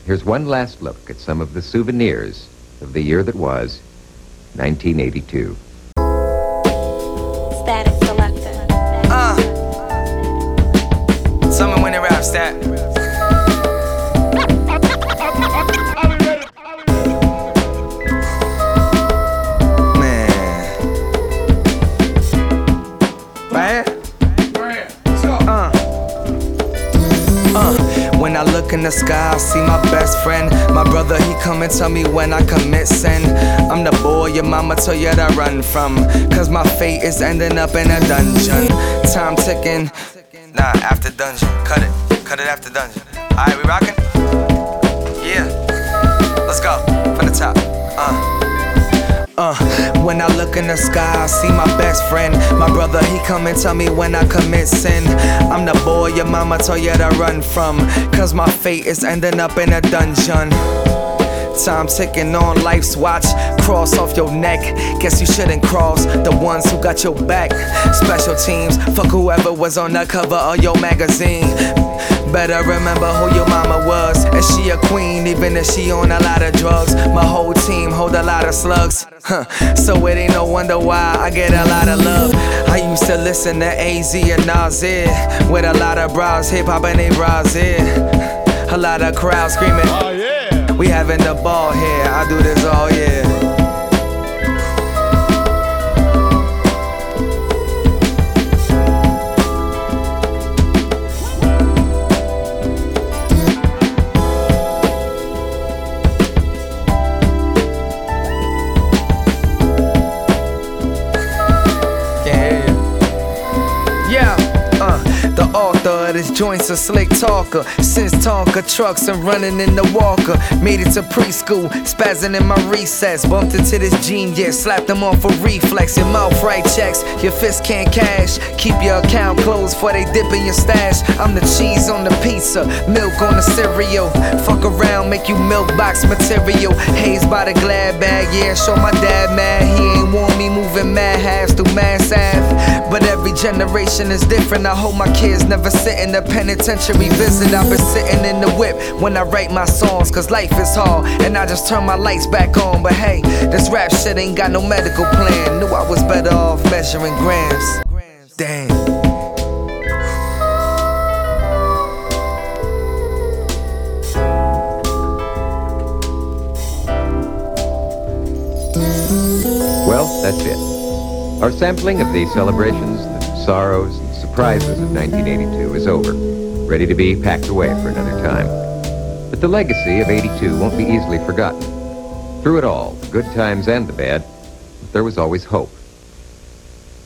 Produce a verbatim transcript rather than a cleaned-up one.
Here's one last look at some of the souvenirs of the year that was nineteen eighty-two. Static Selector. Uh. Tell me when it raps that. Man. Right here? Uh. Uh. When I look in the sky, I see my best friend. My brother, he come and tell me when I commit sin. I'm the boy your mama told you to run from, cause my fate is ending up in a dungeon. Time ticking. Nah, after dungeon. Cut it. Cut it after dungeon. Alright, we rockin'? Yeah. Let's go. From the top. Uh. Uh, when I look in the sky, I see my best friend. My brother, he come and tell me when I commit sin. I'm the boy your mama told you to run from, cause my fate is ending up in a dungeon. Time ticking on life's watch. Cross off your neck. Guess you shouldn't cross the ones who got your back. Special teams, fuck whoever was on the cover of your magazine. Better remember who your mama was. Is she a queen even if she on a lot of drugs? My whole team hold a lot of slugs, huh. So it ain't no wonder why I get a lot of love. I used to listen to A Z and Nasir, with a lot of bras, hip-hop and they bras here. A lot of crowds screaming, oh yeah, we having the ball here. I do this all year. This joint's a slick talker. Since Tonka trucks and running in the Walker. Made it to preschool, spazzing in my recess. Bumped into this genius, slapped him off a reflex. Your mouth right checks, your fist can't cash. Keep your account closed before they dip in your stash. I'm the cheese on the pizza, milk on the cereal. Fuck around, make you milk box material. Haze by the glad bag, yeah, show my dad mad. He ain't want me moving mad halves through Mass Ave. But every generation is different. I hope my kids never sit in the penitentiary visit. I've been sitting in the whip when I write my songs, cause life is hard and I just turn my lights back on. But hey, this rap shit ain't got no medical plan. Knew I was better off measuring grams. Damn. Well, that's it. Our sampling of the celebrations, the sorrows, and surprises of nineteen eighty-two is over, ready to be packed away for another time. But the legacy of eighty-two won't be easily forgotten. Through it all, the good times and the bad, there was always hope.